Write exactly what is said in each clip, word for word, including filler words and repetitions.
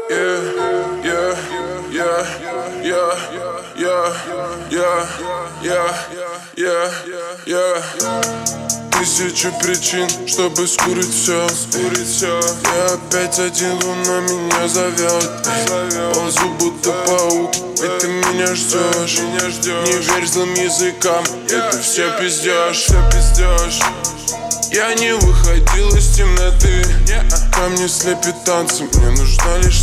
yeah, yeah, yeah, yeah, yeah, yeah, yeah, yeah, yeah. Тысячу причин, чтобы скурить все, скурить все. Я опять один, луна меня зовет. Ползу будто паук, ведь ты меня ждешь, меня ждешь. Не верь злым языкам, это все пиздешь, все пиздешь. Я не выходил из темноты, ко мне слепит танцы, мне нужна лишь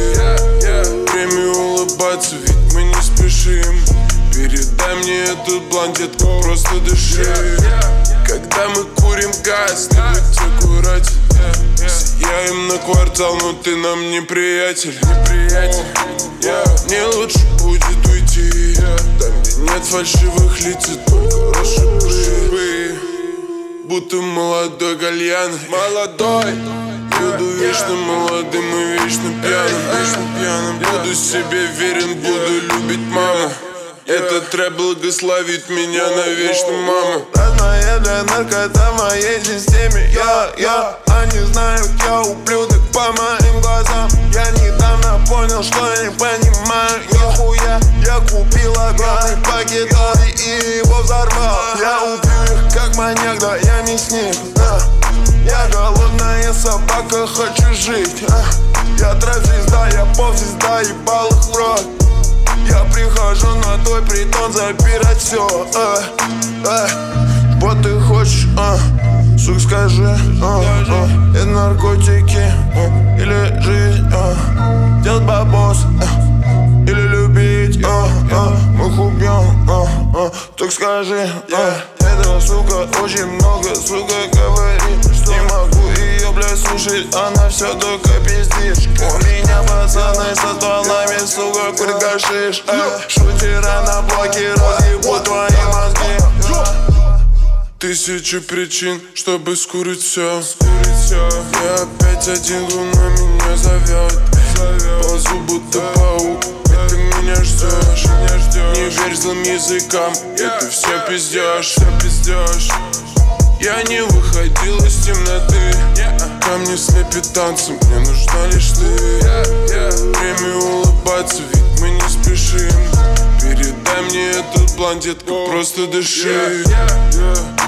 ты. Время улыбаться, ведь мы не спешим. Передай мне этот блант, детка, просто дыши. Когда мы курим газ, не будь аккуратен. Сияем на квартал, но ты нам не приятель, не приятель. Мне лучше будет уйти, там, где нет фальшивых лиц, и только расшибы. Будто молодой гальян, молодой. Буду вечно молодым и вечно пьяным, вечно пьяным. Буду себе верен, буду любить маму. Этот трэп благословит меня навечно, мама. Родная для наркота в моей системе. Я, я, они знают, я ублюдок по моим глазам. Я недавно понял, что я не понимаю нихуя. Я купил огромный пакет и его взорвал. Я убью их как маньяк, да я мясник, да. Я голодная собака, хочу жить, а. Я трэп-звезда, я поп-звезда, ебал их в рот. Я прихожу на твой притон забирать все, э, э. Вот ты хочешь, э, сук, скажи, э, э. Это наркотики, э, или жизнь, э. Делать бабос, э, или любить, э, э. Мы их убьем, э, э. Так скажи, э. Эта сука очень много, сука, говорит, что не могу ее, блядь, слушать, она все только пиздишь. У меня пацаны со стволами, сука, курит гашиш, э. Шутера на блоке разъебут твои мозги. Тысячу причин, чтобы скурить все, скурить все. Я опять один, луна меня зовет. Ползу будто паук, ведь ты меня ждешь, меня ждешь. Не верь злым языкам, это все пиздешь, все пиздешь. Я не выходил из темноты, ко мне слепит танцы, мне нужна лишь ты. Время улыбаться, ведь мы не спешим. Передай мне этот блант, детка, просто дыши.